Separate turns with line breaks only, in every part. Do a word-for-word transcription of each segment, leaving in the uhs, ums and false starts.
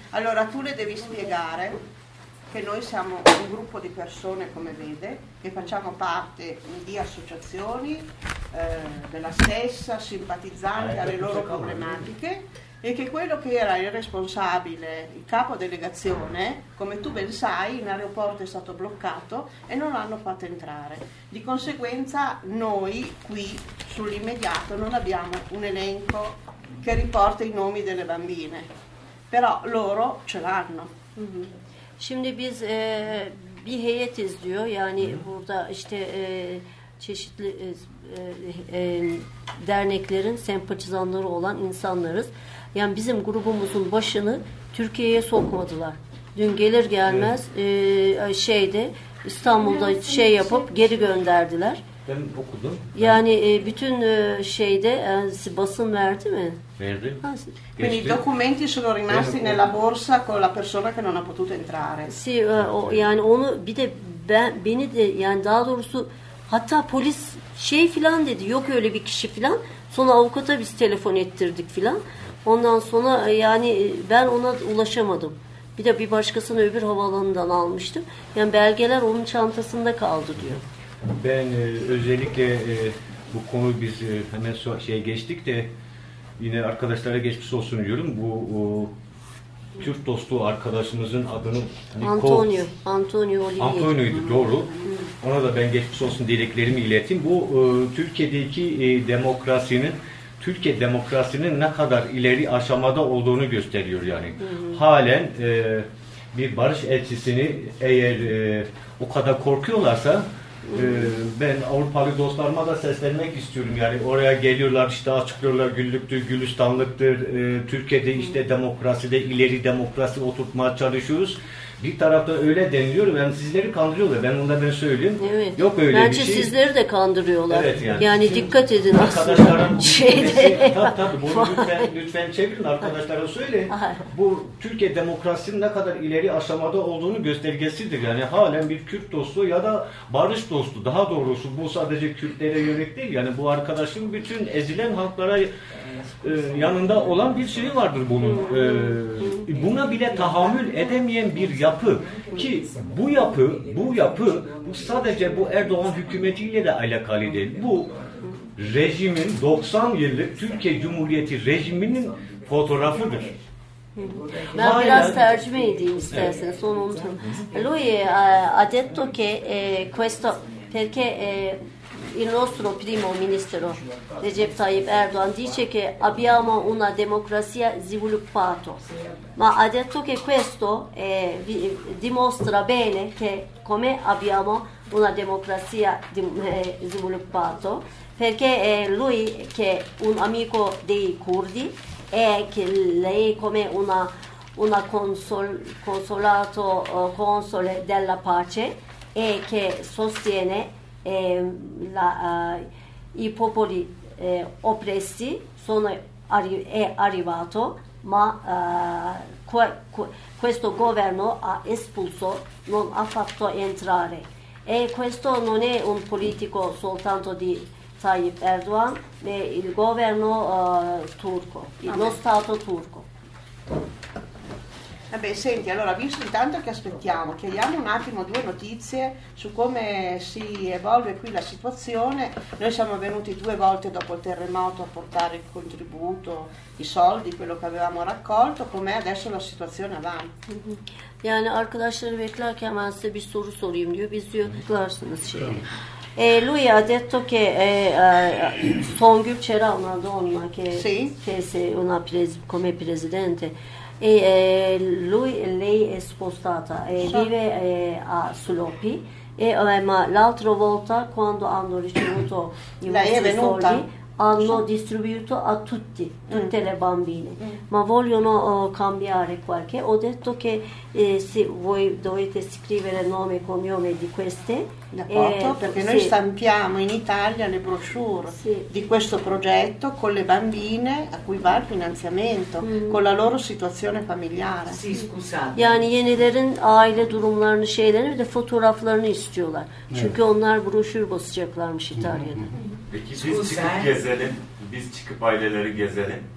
Allora tu le devi spiegare che noi siamo un gruppo di persone, come vede, che facciamo parte di associazioni eh, della stessa, simpatizzanti alle loro problematiche, e che quello che era il responsabile, il capo delegazione, come tu ben sai, in aeroporto è stato bloccato e non l'hanno fatto entrare. Di conseguenza noi qui sull'immediato non abbiamo un elenco che riporta i nomi delle bambine, però loro ce l'hanno.
Mm-hmm. Şimdi biz e, bir heyetiz diyor. Yani burada işte e, çeşitli e, e, derneklerin sempatizanları olan insanlarız. Yani bizim grubumuzun başını Türkiye'ye sokmadılar. Dün gelir gelmez e, şeyde İstanbul'da şey yapıp geri gönderdiler.
Ben okudum.
Yani e, bütün e, şeyde e, basın verdi mi?
Verdi.
Quindi i documenti sono rimasti nella borsa con la persona che non ha potuto entrare.
Si, e, o, yani onu bir de ben beni de yani daha doğrusu hatta polis şey filan dedi, yok öyle bir kişi filan. Sonra avukata biz telefon ettirdik filan. Ondan sonra yani ben ona ulaşamadım. Bir de bir başkasını öbür havaalanından almıştım. Yani belgeler onun çantasında kaldı diyor.
Ben e, özellikle e, bu konu biz e, hemen so şeye geçtik de yine arkadaşlara geçmiş olsun diyorum. Bu o, Türk dostu arkadaşımızın adını
Antonio, Antonio Olivier.
Antonio'ydu, doğru. Ona da ben geçmiş olsun dileklerimi ileteyim. Bu e, Türkiye'deki e, demokrasinin Türkiye demokrasinin ne kadar ileri aşamada olduğunu gösteriyor yani. Hı hı. Halen e, bir barış elçisini eğer e, o kadar korkuyorlarsa e, ben Avrupalı dostlarıma da seslenmek istiyorum. Yani oraya geliyorlar, işte açıklıyorlar, güllüktür, gülistanlıktır. E, Türkiye'de işte demokraside ileri demokrasi oturtmaya çalışıyoruz. Bir tarafta öyle deniliyor, yani sizleri kandırıyorlar. Ben onda ben söyleyeyim.
Evet.
Yok öyle
Bence
bir şey.
Sizleri de kandırıyorlar.
Evet yani.
Yani
Şimdi
dikkat edin aslında.
Arkadaşlarım
Şeyde.
tabii tabii bunu lütfen, lütfen çevirin, arkadaşlara söyleyin. Bu Türkiye demokrasinin ne kadar ileri aşamada olduğunu göstergesidir. Yani halen bir Kürt dostu ya da barış dostu. Daha doğrusu bu sadece Kürtlere yönelik değil. Yani bu arkadaşın bütün ezilen halklara e, yanında olan bir şey vardır bunun. E, buna bile tahammül edemeyen bir yapı ki bu yapı bu yapı bu sadece bu Erdoğan hükümetiyle de alakalı değil. Bu rejimin doksan yıllık Türkiye Cumhuriyeti rejiminin fotoğrafıdır.
Ben Hala, biraz tercüme edeyim isterseniz. Son unuturum. Lui ha detto che eh, questo perché eh, il nostro primo ministro Recep Tayyip Erdogan dice che abbiamo una democrazia sviluppata, ma ha detto che questo eh, dimostra bene che come abbiamo una democrazia eh, sviluppata, perché eh, lui che è un amico dei curdi e che lei come una, una consol, consolato uh, console della pace e che sostiene Eh, la, uh, i popoli eh, oppressi sono arri è arrivato, ma uh, que que questo governo ha espulso, non ha fatto entrare. E questo non è un politico soltanto di Tayyip Erdogan, ma il governo uh, turco, il lo Stato turco.
Vabbè, senti, allora, visto intanto che aspettiamo, chiediamo un attimo due notizie su come si evolve qui la situazione. Noi siamo venuti due volte dopo il terremoto a portare il contributo, i soldi, quello che avevamo raccolto. Com'è adesso la situazione avanti?
Yani arkadaşları beklerken ben size bir soru sorayım diyor. Biz diyor tıklarsınız şeyi. E, lui ha detto che eh, eh, Songül Çera una donna che,
sì.
che è una pres come presidente. E eh, lui, lei è spostata e so. vive eh, a Sulopi e eh, ma l'altra volta quando hanno ricevuto i vostri soldi hanno so. distribuito a tutti, tutte mm. le bambine, mm. ma vogliono uh, cambiare qualche. Ho detto che eh, se voi dovete scrivere nome e cognome di queste.
Eh, perché noi sì. stampiamo in Italia le brochure
sì.
di questo progetto con le bambine a cui va il finanziamento, mm. con la loro situazione familiare.
Sì, scusate.
Yani yenilerin aile durumlarını, şeylerini, bir de fotoğraflarını istiyorlar. Evet. Çünkü onlar broşür basacaklarmış İtalya'da.
Peki biz çıkıp gezelim, biz çıkıp aileleri gezelim.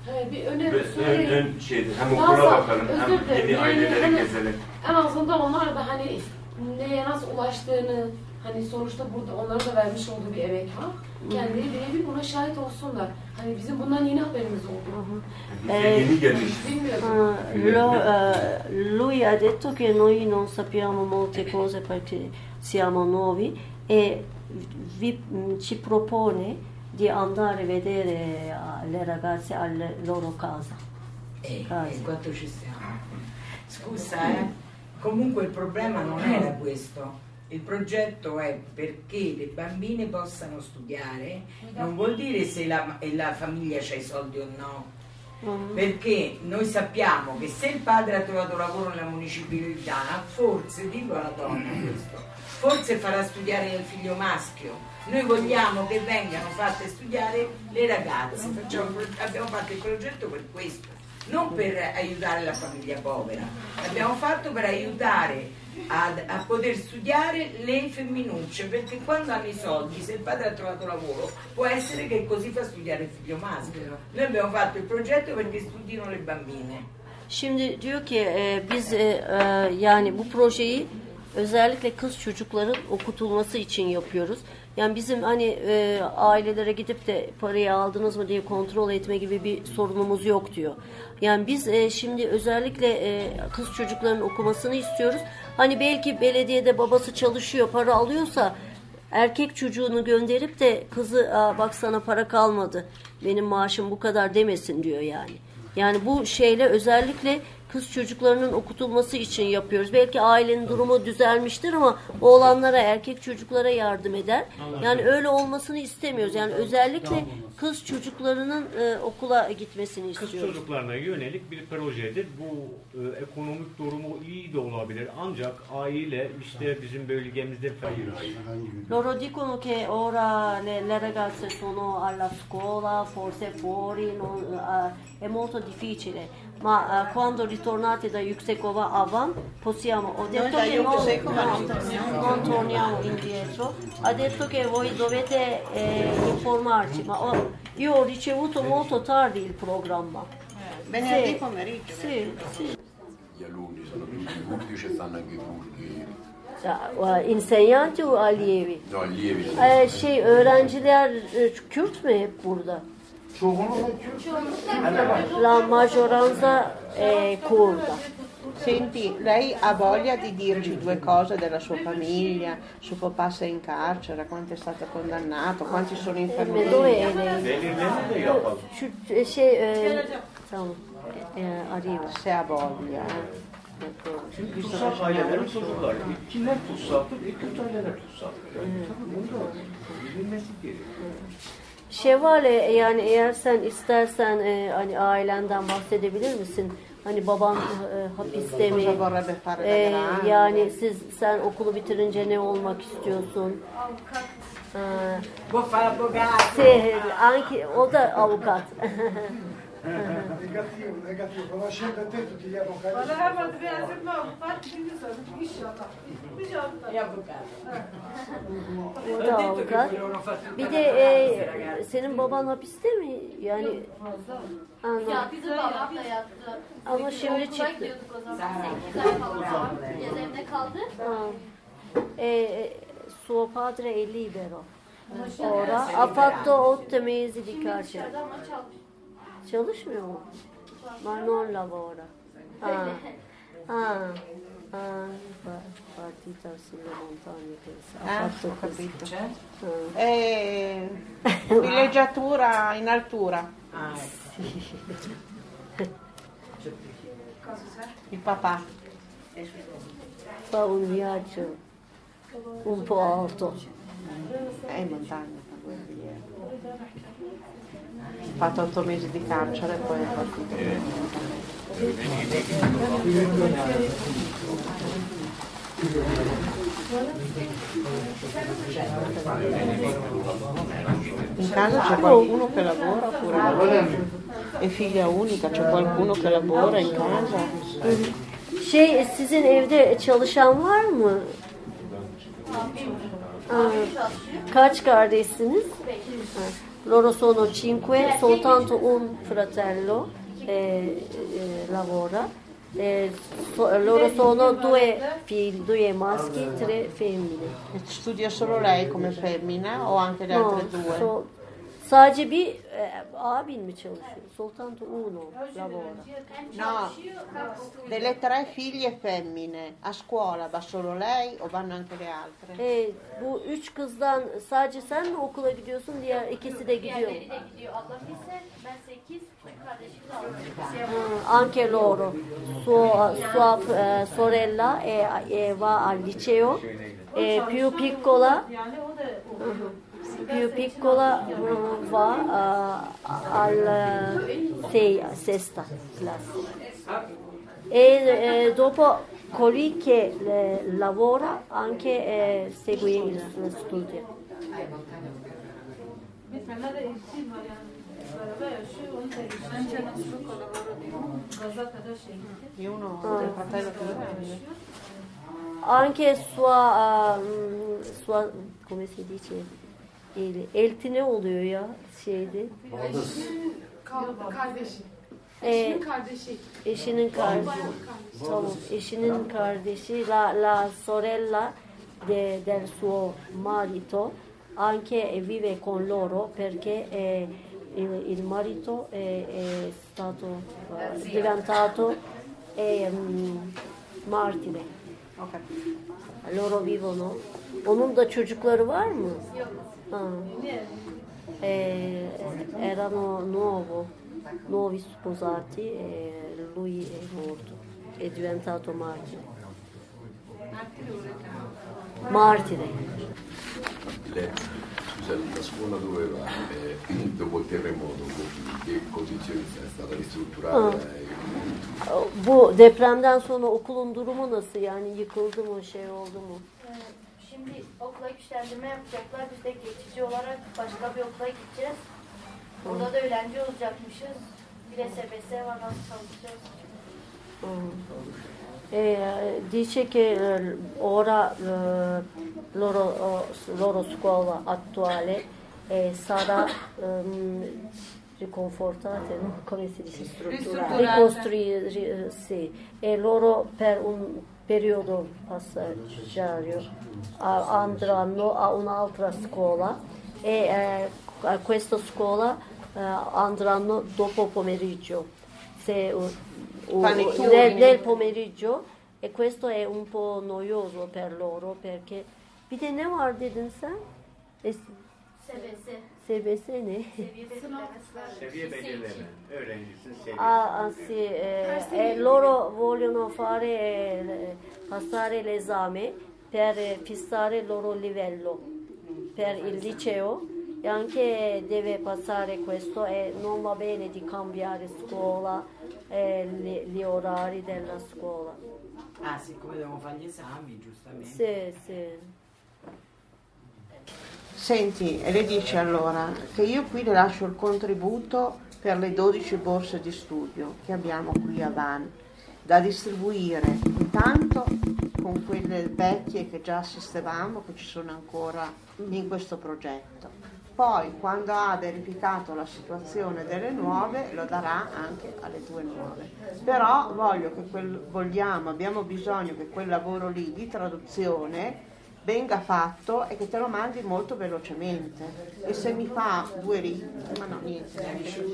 He, bir öneri
Ön,
söyleyin.
ön şeydir. Hem
Daha
okula
sağ-
bakalım,
özür
hem
dilerim.
yeni
Yani
aileleri
hani
gezelim.
En azından onlar da hani neye nasıl ulaştığını, hani sonuçta burada onlara da vermiş olduğu bir emek var. Kendileri birebir buna şahit olsunlar. Hani bizim bundan yeni haberimiz oldu.
Bize yeni gelmiş.
Bilmiyorum.
Uh, lo, uh, lui ha detto che noi non sappiamo molte cose perché siamo nuovi e vi, ci propone di andare a vedere le ragazze alle loro casa.
Eh,
Casa.
eh, quanto ci siamo. Scusa, eh. Comunque il problema non era questo. Il progetto è perché le bambine possano studiare, non vuol dire se la, la famiglia c'ha i soldi o no.
Mm.
Perché noi sappiamo che se il padre ha trovato lavoro nella municipalità, forse, dico alla donna questo, forse farà studiare il figlio maschio. Noi vogliamo che vengano fatte studiare le ragazze. Facciamo, abbiamo fatto il progetto per questo, non per aiutare la famiglia povera. L'abbiamo fatto per aiutare a, a poter studiare le femminucce, perché quando hanno i soldi, se il padre ha trovato lavoro, può essere che così fa studiare il figlio maschio. Noi abbiamo fatto il progetto perché studino le bambine.
Şimdi diyor ki e, biz e, e, yani bu projeyi özellikle kız çocukların okutulması için yapıyoruz. Yani bizim hani e, ailelere gidip de parayı aldınız mı diye kontrol etme gibi bir sorunumuz yok diyor. Yani biz e, şimdi özellikle e, kız çocukların okumasını istiyoruz. Hani belki belediyede babası çalışıyor, para alıyorsa erkek çocuğunu gönderip de kızı bak sana para kalmadı, benim maaşım bu kadar demesin diyor yani. Yani bu şeyle özellikle kız çocuklarının okutulması için yapıyoruz. Belki ailenin durumu düzelmiştir ama oğlanlara, erkek çocuklara yardım eder. Yani öyle olmasını istemiyoruz. Yani özellikle kız çocuklarının e, okula gitmesini istiyoruz.
Kız çocuklarına yönelik bir projedir. Bu e, ekonomik durumu iyi de olabilir. Ancak aile işte bizim bölgemizde fakir.
Loro dicono che ora le, le ragazze sono alla scuola, forse fuori, non, uh, è molto difficile. Ma uh, quando ritornate da Yüksekova Avam possiamo, ho detto
da
che non,
Yüksekova
no,
non torniamo.
non torniamo indietro, ha detto che voi dovete eh, informarci, ma ho, io ho ricevuto molto tardi il programma.
Venerdì
Sì,
pomeriggio.
sì, sì.
Gli alunni sono tutti curdi, ci stanno anche i turchi.
Ya, insegnanti o allievi?
No, allievi.
Ee, şey öğrenciler e, Kürt mü hep burada? La maggioranza è curda.
Senti, lei ha voglia di dirci due cose della sua famiglia, suo papà se è in carcere, quanto è stato condannato, quanti sono in
Emre dove
famiglia?
è lei?
Belirlerini de yapalım.
Şu e, şey e, tamam. E, arayayım.
Se ha voglia.
Çünkü tutsak ailelerin çocukları. Kimler tutsaktır? E, Kürt aileler tutsaktır. Yani, tabii bunu da bilmesi gerekiyor.
Şevale yani eğer sen istersen e, hani ailenden bahsedebilir misin? Hani baban e, hapiste mi?
Cosa vorrebbe fare da
E,
grande?
yani siz sen okulu bitirince ne olmak istiyorsun? Ha,
Vuoi fare avvocato?
se, anche, o da avukat.
Negativo, negativo, conoscendo te tutti gli avvocati.
È avvocato.
O da avukat. Bir de e, senin baban hapiste mi? Yani anladım.
Ya bizim babam da yattı.
Ama şimdi
Okula
çıktı.
gidiyorduk o zaman. sekiz ay falan. Cezaevinde kaldı.
Ah. E, suo padre è libero. Ora ha fatto otto mesi di carcere.
Dışarıda ama çalışıyor.
Çalışmıyor mu? Ma non lavora. Ah. Ah. Ah, partita sulle montagne pensa. Ha
Ah,
fatto
ho
così.
capito.
Ah.
E villeggiatura in altura.
Ah,
Il papà.
Fa un viaggio un po' alto.
È in montagna. Ha fatto otto mesi di carcere e poi è partito. In casa c'è qualcuno che lavora oppure no? È figlia unica, c'è qualcuno che lavora in casa?
Şey sizin evde çalışan var mı? Aa, kaç kardeşsiniz? Ha. loro sono cinque, soltanto un fratello eh, eh, lavora. Eh, so, loro sono due figli, due maschi, tre femmine.
E studia solo lei come femmina o anche le altre
No,
due?
so, sadece bir e, abin mi çalışıyor? Soltanto uno lavora.
No, delle tre figlie femmine, a scuola va solo lei o vanno anche le altre?
E, bu üç kızdan sadece sen mi okula gidiyorsun? Diğer ikisi de gidiyor.
Diğerleri de gidiyor. Ablam ise ben sekiz, küçük kardeşim de altı.
Ah, anche loro. Sua, sua eh, sorella è, è, va al liceo, e più piccola, più piccola eh, va eh, al sei, sesta classe. E eh, dopo colui che eh, lavora anche eh, segue il studio.
Di uno del fratello più grande?
Anche sua, um, sua come si dice, el, elti ne oluyor ya şeyde?
Kardeşi.
E,
Eşinin kardeşi.
eşinin kardeşi. Tamam, eşinin kardeşi, la, la sorella de, del suo marito anche vive con loro perché eh, il, il marito è, è stato eh, diventato eh, um, martire.
Ho capito.
Loro vivono. Onun da çocukları var mı?
Yok.
Ha. Eh, erano nuovo, nuovi sposati e lui è morto, è diventato martire. Martire.
Le, scusa, la scuola dove va? Eh, dopo il terremoto, che condizioni è stata ristrutturata?
Ha. Bu depremden sonra okulun durumu nasıl? Yani yıkıldı mı, şey oldu mu?
Ee, Şimdi okula güçlendirme yapacaklar. Biz de geçici olarak başka bir okula gideceğiz. Orada da öğrenci olacakmışız. Bir de S B S var, nasıl çalışacağız?
Eh, dice che eh, ora eh, loro, oh, loro scuola attuale eh, sarà ehm, riconfortata, no? Come si dice? Ricostruire, sì. E loro per un periodo passaggio andranno a un'altra scuola e eh, a questa scuola eh, andranno dopo pomeriggio. Se, uh, uh, nel, nel pomeriggio, e questo è un po' noioso per loro perché bir de ne var dedin sen? Es-
S B S.
S B S ne?
Seviye belirlemesi var.
Seviye belirleme. Öğrencisin seviyesi.
Ah, ah, sì, eh, e loro vogliono fare eh, passare l'esame per eh, fissare il loro livello per il liceo e anche deve passare questo e non va bene di cambiare scuola, eh, gli, gli orari della scuola.
Ah, siccome devono fare gli esami, giustamente.
Sì, sì.
Senti, e le dici allora che io qui le lascio il contributo per le dodici borse di studio che abbiamo qui a Van, da distribuire intanto con quelle vecchie che già assistevamo, che ci sono ancora in questo progetto. Poi, quando ha verificato la situazione delle nuove, lo darà anche alle due nuove. Però voglio che quel, vogliamo, abbiamo bisogno che quel lavoro lì di traduzione venga fatto e che te lo mandi molto velocemente. E se mi fa due righe, ma no, niente,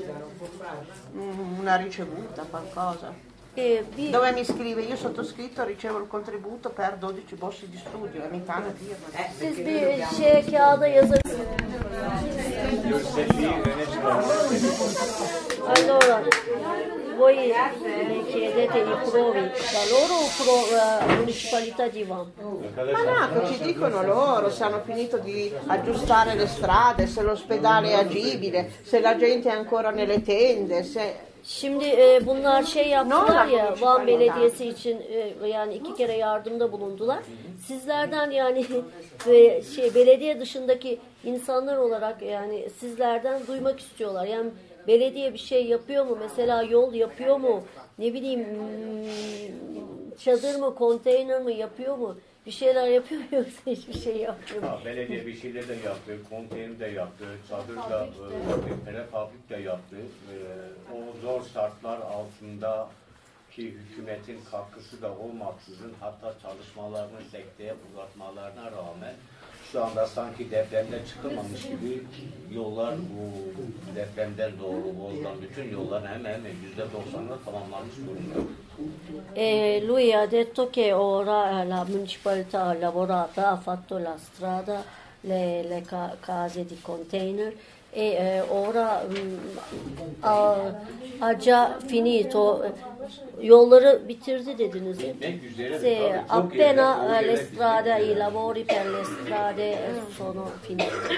una ricevuta, qualcosa.
E vi-
Dove mi scrive, io sottoscritto ricevo il contributo per dodici borse di studio e mi fa una firma.
Eh,
Siz
perché
bir
noi dobbiamo-
şey kağıda yazın.
Yüksekliği öne çıkarmak.
Allora, voi le chiedete i provi da loro o pro, eh, municipalità di Van?
Ma no, che ci dicono loro se hanno finito di aggiustare le strade, se l'ospedale è agibile, se la gente è ancora nelle tende, se...
Şimdi e, bunlar şey yaptılar
Ne
ya,
oldu?
Van Belediyesi için e, yani iki kere yardımda bulundular. Sizlerden yani e, şey belediye dışındaki insanlar olarak yani sizlerden duymak istiyorlar. Yani belediye bir şey yapıyor mu? Mesela yol yapıyor mu? Ne bileyim hmm, çadır mı, konteyner mi yapıyor mu? bir şeyler yapıyor yoksa hiçbir şey yapmıyor?
Ha, belediye bir şeyler de yaptı, konteyner de yaptı, çadır da yaptı, prefabrik de yaptı. E, o zor şartlar altında ki hükümetin katkısı da olmaksızın hatta çalışmalarını sekteye uzatmalarına rağmen şu anda sanki depremde çıkılmamış gibi yollar bu depremden doğru bozulan bütün yolların hemen hemen yüzde doksanını tamamlanmış durumda.
E lui ha detto che ora la municipalità ha lavorato, ha fatto la strada, le, le ca- case di container e eh, ora mh, ha, ha già finito, yolları bitirdi dediniz. Sì, appena le strade, i lavori per le strade sono finiti.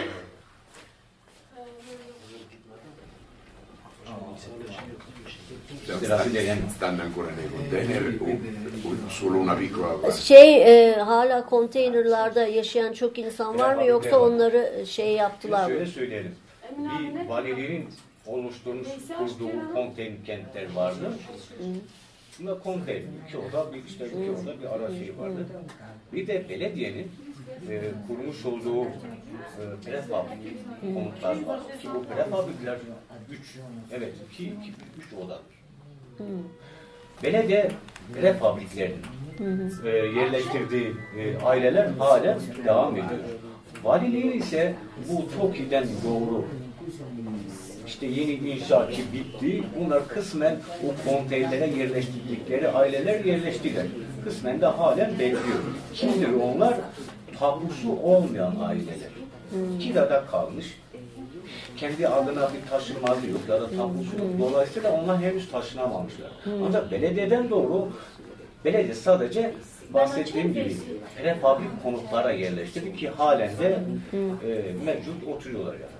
Stanno ancora nei container o solo una piccola.
Şey e, hala konteynerlarda yaşayan çok insan var mı yoksa onları şey yaptılar mı?
Şöyle söyleyelim. Bir valiliğin oluşturmuş kurduğu konteyner kentler vardı. Bunda konteyner, iki oda, bir işte iki oda bir ara şey vardı. Bir de belediyenin e, kurmuş olduğu e, prefabrik konutlar var. Ki bu prefabrikler üç, evet iki, iki, üç odadır. Hmm. Belediye prefabriklerinin e, yerleştirdiği e, aileler halen devam ediyor. Valiliğin ise bu TOKİ'den doğru işte yeni inşaat ki bitti. Bunlar kısmen o konteynerlere yerleştirdikleri aileler yerleştiler. Kısmen de halen bekliyor. Kimdir onlar? Tapusu olmayan aileler. Kirada kalmış. Kendi adına bir taşınmazı yok ya da tapusu yok. Dolayısıyla onlar henüz taşınamamışlar. Ancak belediyeden doğru belediye sadece bahsettiğim gibi prefabrik konutlara yerleştirdi ki halen de e, mevcut oturuyorlar yani.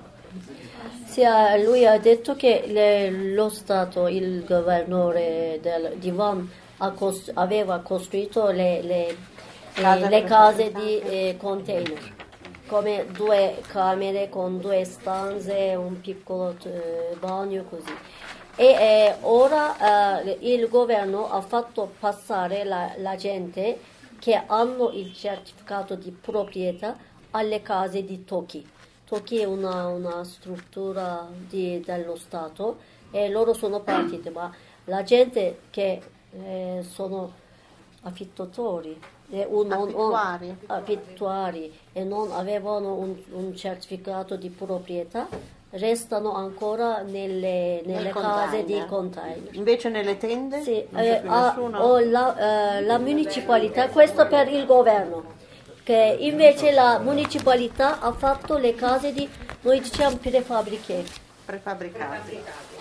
Sì, lui ha detto che le, lo Stato, il governore del, di Van ha cost, aveva costruito le, le, le, le case di eh, container, come due camere con due stanze, un piccolo eh, bagno così. E eh, ora eh, il governo ha fatto passare la, la gente che hanno il certificato di proprietà alle case di TOKİ. TOKİ è una, una struttura di, dello Stato e loro sono partiti, ma la gente che eh, sono affittatori e un,
affittuari.
Un, affittuari e non avevano un, un certificato di proprietà restano ancora nelle, nelle case di container.
Invece nelle tende?
Sì,
non
eh, ha, o la, eh, la municipalità, questo per il governo. Che invece la municipalità ha fatto le case di, noi diciamo prefabbriche,
prefabbricati,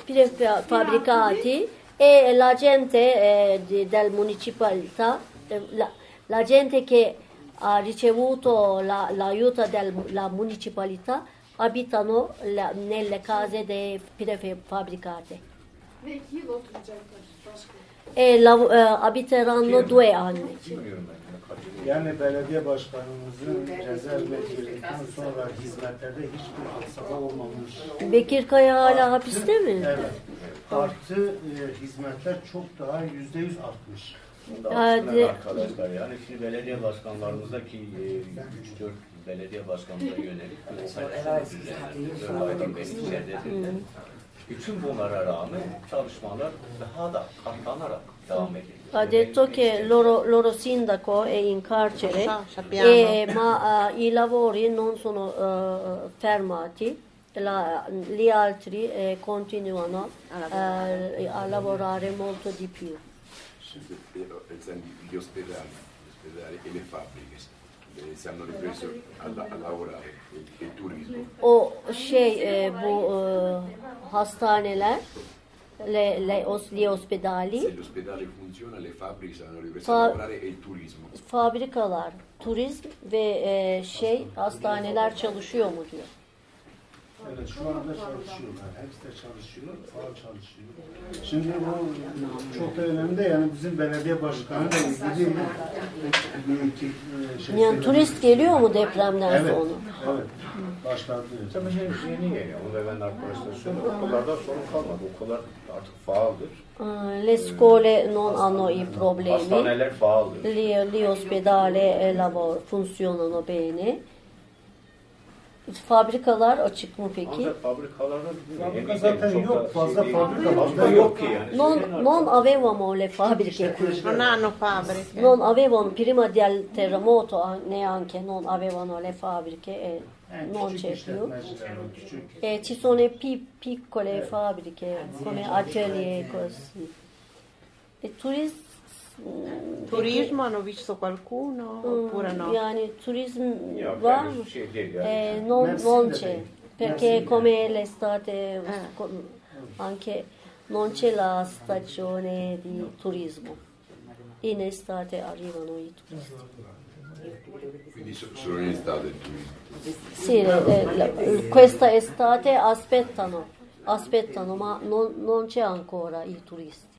prefabbricati e la gente eh, di, del municipalità, eh, la, la gente che ha ricevuto la, l'aiuto della municipalità abitano la, nelle case prefabbricate e la, eh, abiteranno due anni.
Yani belediye başkanımızın cezaevine girdikten sonra hizmetlerde hiçbir aksama olmamış.
Bekir Kaya hala hapiste mi?
Evet. Artı e, hizmetler çok daha yüzde yüz artmış.
Hadi.
Arkadaşlar yani şimdi belediye başkanlarımızdaki üç dört belediye başkanımıza yönelik operasyon düzenledi. Bütün bunlara rağmen çalışmalar daha da katlanarak devam ediyor.
Ha detto che loro, loro sindaco è in carcere e, ma uh, i lavori non sono uh, fermati, la, gli altri eh, continuano uh, a lavorare molto di più.
Gli ospedali, gli ospedali e le fabbriche si hanno ripreso a, a lavorare e il turismo.
O şey e, bu e, hastaneler, le, le, os, gli ospedali.
Se l'ospedale funziona, le fabbriche hanno ripreso a lavorare e il turismo.
Fabrikalar, turizm ve e, şey hastaneler çalışıyor mu diyor.
Evet, şu anda çalışıyorlar. Hepsi de çalışıyor, faal çalışıyor. Şimdi bu çok da önemli, yani bizim belediye başkanı da ilgili bir şey.
Yani turist geliyor mu depremden
evet,
sonra?
Evet, başladı.
Tabii henüz yeni geliyor. Onu da ben arkadaşlar söylüyorum. Okullarda sorun kalmadı. Okullar artık faaldir.
Le scuole non hanno i problemi,
Hastaneler faaldir.
gli, gli ospedali lavor, funzionano bene. Fabrikalar açık mı peki?
Ancak fabrikalarda
Fabrika zaten yok, fazla fabrika
fazla yok ki yani.
Non, non avevano le fabbriche qui.
Non hanno fabbriche.
Non avevano, prima del terremoto neanche non avevano le fabbriche e
Yani
non
küçük
c'è più.
işletmeciler, küçük.
E ci sono pi- piccole fabbriche come atelier così. E turism,
Turismo hanno visto qualcuno oppure no?
yani turizm
Yok
var
yani
mı?
şey değil yani.
Eh, non,
Mersin'de
non
de
c'è,
değil.
perché
Mersin'de.
come l'estate anche non c'è la stagione di turismo. In estate arrivano i turisti.
Quindi so- solo in estate il turismo.
Sì, eh, la- questa estate aspettano, aspettano, ma non, non c'è ancora i turisti.